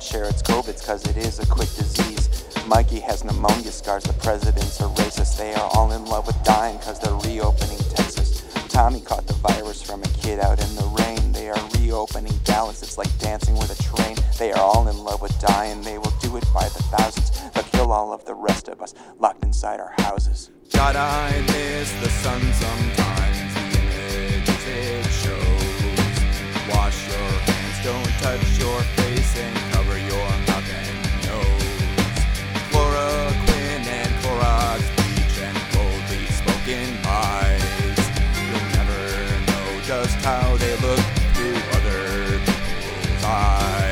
share its COVIDs cause it is a quick disease. Mikey has pneumonia scars, the presidents are racist. They are all in love with dying cause they're reopening Texas. Tommy caught the virus from a kid out in the rain. They are reopening Dallas, it's like dancing with a train. They are all in love with dying, they will do it by the thousands. They'll kill all of the rest of us, locked inside our houses. God, I miss the sun sometimes, the images it shows. Wash your hands, don't touch your face, and cover your mouth and nose. Chloroquine and Clorox bleach and boldly spoken lies. You'll never know just how they look through other people's eyes.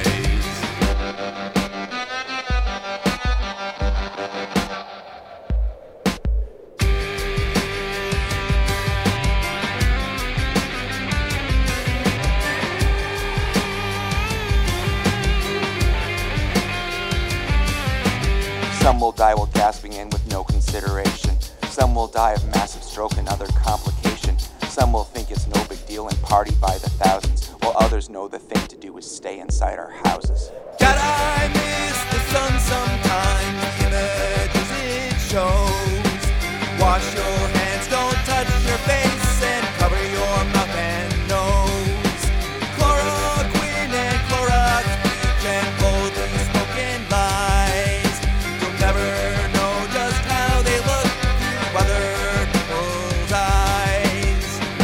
Some will die while gasping and with no consideration. Some will die of massive stroke and other complication. Some will think it's no big deal and party by the thousands, while others know the thing to do is stay inside our houses. God, I miss the sun sometimes, the images it shows. Wash your hands, don't touch your face, and cover your mouth and nose. Chloroquine and Clorox bleach and boldly spoken lies. You'll never know just how they look through other people's eyes.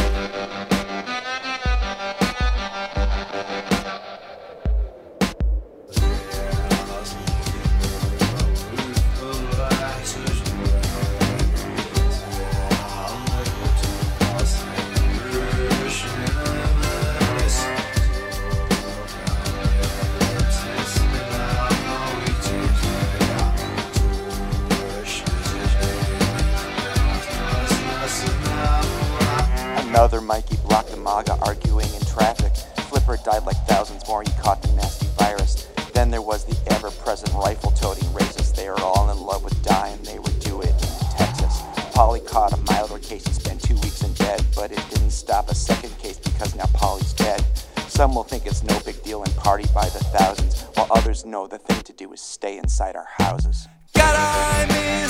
Another Mikey blocked the MAGA arguing in traffic. Flipper died like thousands more, he caught the nasty virus. Then there was the ever-present rifle-toting racist. They are all in love with dying, they would do it in Texas. Polly caught a milder case, he spent 2 weeks in bed, but it didn't stop a second case because now Polly's dead. Some will think it's no big deal and party by the thousands, while others know the thing to do is stay inside our houses. God, I miss